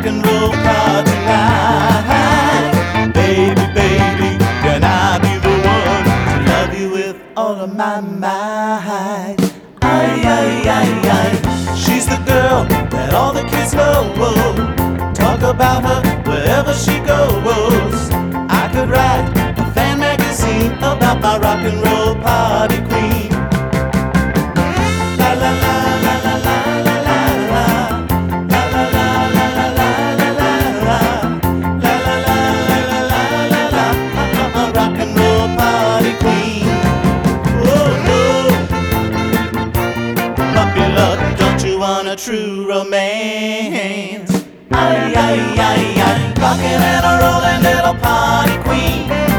rock and roll car tonight. Baby, baby, can I be the one to love you with all of my might? Ay, ay, ay, ay. She's the girl that all the kids know. Talk about her wherever she goes. I could write a fan magazine about my rock and roll party queen. La la la la la la la la la. La la la la la la la la la. La la la la la la la la. I'm a rock and roll party queen. Oh no, puppy love, don't you want a true romance? Ay, ay, ay, ay, rockin' and a rollin' little party queen.